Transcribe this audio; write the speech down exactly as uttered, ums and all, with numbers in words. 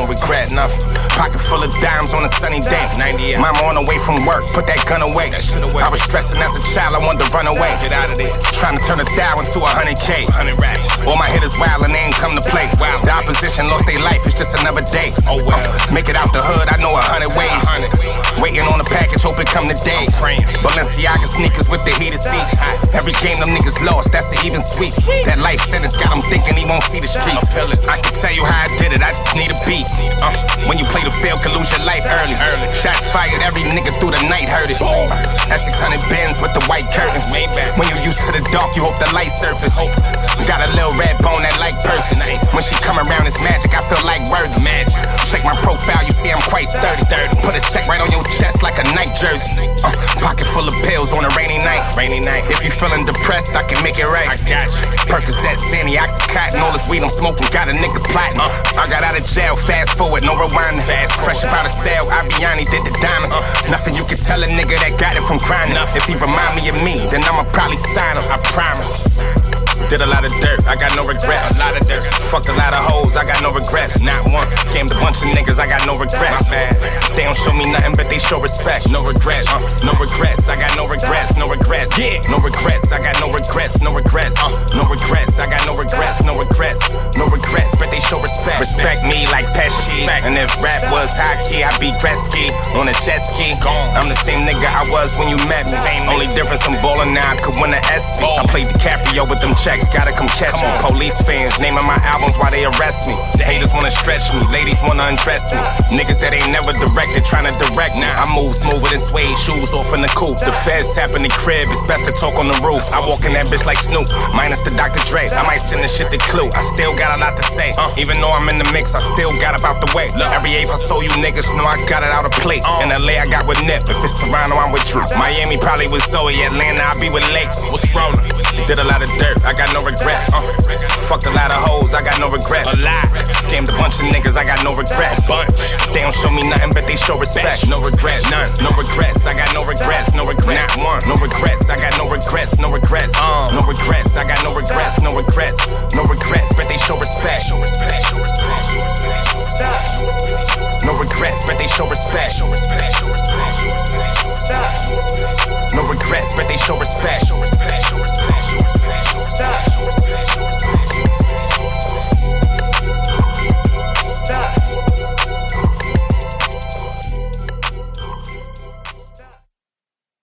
regret, nothing. Pocket full of dimes on a sunny day. ninety-eight. Mama on the way from work, put that gun away. I was stressing as a child, I wanted to run away. Get out of there. Trying to turn a dial into a hundred K. Hundred racks. All my hitters wild and they ain't come to play. Wow. The opposition lost their life, it's just another day. Oh well. Uh, make it out the hood, I know a hundred ways. Waiting on the package, hope it come today. Balenciaga sneakers with the heated seats. Every game them niggas lost, that's an even sweep. That life sentence got him thinking he won't see the streets. I can tell you how I did it, I just need a beat. Uh, when you play the field, can lose your life early. Shots fired, every nigga through the night heard it. That six hundred Benz with the white curtains. When you used to the dark, you hope the light surface. Got a little red bone that like person. When she come around, it's magic, I feel like words. Magic. Check my profile, you see I'm quite sturdy. Put a check right on your chest like a Nike jersey. Uh, pocket full of pills on a rainy night. Rainy night. If you feeling depressed, I can make it right. I got you. Percocet, Sandy, Oxycontin, all this weed I'm smoking got a nigga plotting. Uh, I got out of jail, fast forward, no rewinding. Fast fresh about a sale, Aviani did the diamonds. Uh, nothing you can tell a nigga that got it from grinding. If he remind me of me, then I'ma probably sign him. I promise. Did a lot of dirt, I got no regrets. A lot of dirt. Fucked a lot of hoes, I got no regrets. Not one. Scammed a bunch of niggas, I got no regrets. My bad. They don't show me nothing, but they show respect. No regrets, uh, no regrets. I got no regrets, no regrets. Yeah, no regrets. I got no regrets, no regrets. Uh, no regrets. I got no regrets, no regrets. No regrets, but they show respect. Respect me like Pesci. And if rap was hockey, I'd be Gretzky on a jet ski. I'm the same nigga I was when you met me. Only difference, I'm ballin' now, I could win an S P. I played DiCaprio with them checks. Gotta come catch come me. Police fans naming my albums while they arrest me. The haters wanna stretch me, ladies wanna undress me. Niggas that ain't never directed trying to direct now. I move smoother than suede shoes off in the coupe. The feds tapping the crib, it's best to talk on the roof. I walk in that bitch like Snoop, minus the Doctor Dre. I might send the shit to Clue. I still got a lot to say. Uh, even though I'm in the mix, I still got about the way. Look, every eighth I saw you niggas know I got it out of place. Uh, in L A I got with Nip. If it's Toronto, I'm with Drew. Miami probably with Zoe. Atlanta, I'll be with Lake. What's rolling? Did a lot of dirt, I got no regrets. Uh, fucked a lot of hoes, I got no regrets. A lot. Scammed a bunch of niggas, I got no regrets. Bunch. They don't show me nothing, but they show respect. No regrets, none. No regrets, I got no regrets. No regrets, not one. No regrets, I got no regrets. No regrets, uh. no regrets, I got no regrets. No regrets, no regrets, but they show respect. No regrets, but they show respect. No regrets, but they show respect.